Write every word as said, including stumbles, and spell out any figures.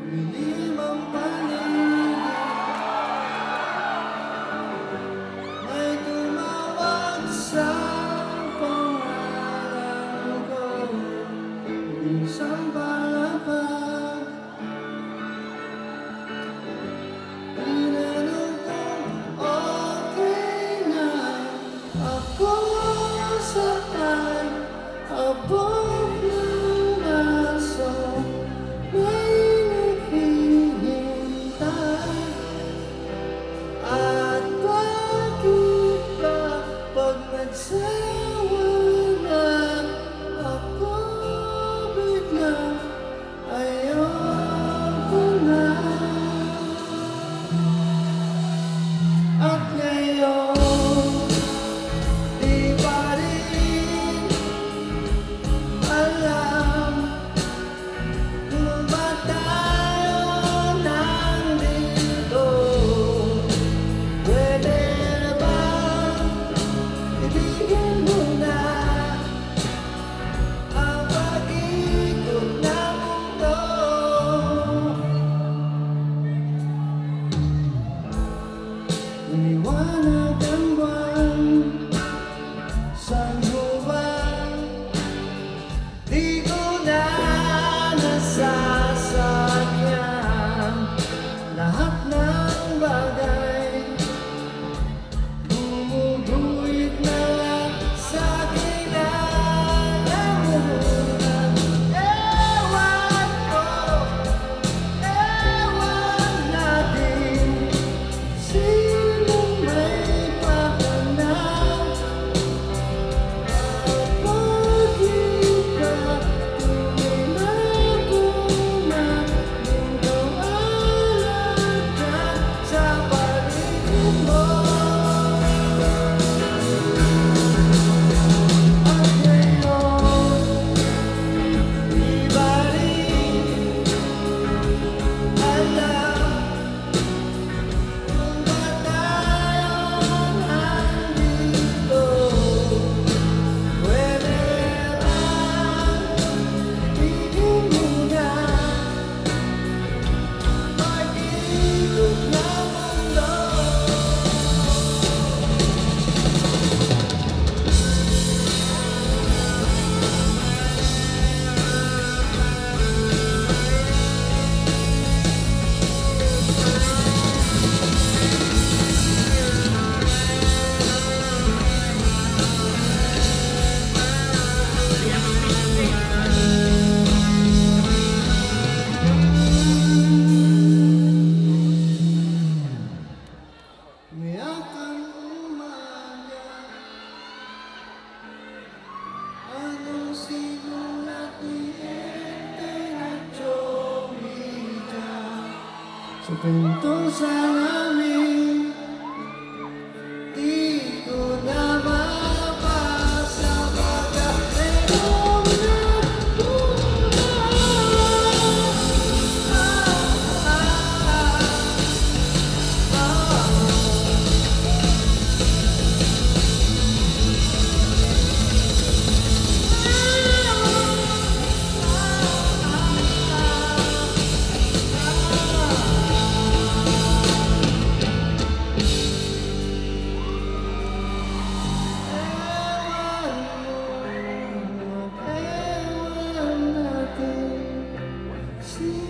Dilim ang paligid, may tumawag sa pangalan ko. Isang palapag, tinanong kung okay na ako sakay abog ng aso. May naghihintay, at bakit ba pag nagsawa na ako bigla ayoko na. At ngayon di pa rin alam kung ba't tayo nandito. Pwede na bang ibigin mo na ang pag-ikot ng mundo? Liwanag ang buwan, saan mo ba? Di ko na nasasadyan lahat ng bagay. Gumuguhit na sa kinalamunan. Ewan ko, ewan natin, sinong may pakanaw. Bakit ba tuwing ako na mundo alagad sa paligid mo? At ngayon, di ba rin alam kung ba't tayo nandito? Pwede bang ibigin mo na pag-ikot ng mundo? Mayakang umaga, anong sinulat ni Ete na Chomija sa pintusa namin? Di ko na mabasa pagkat merong See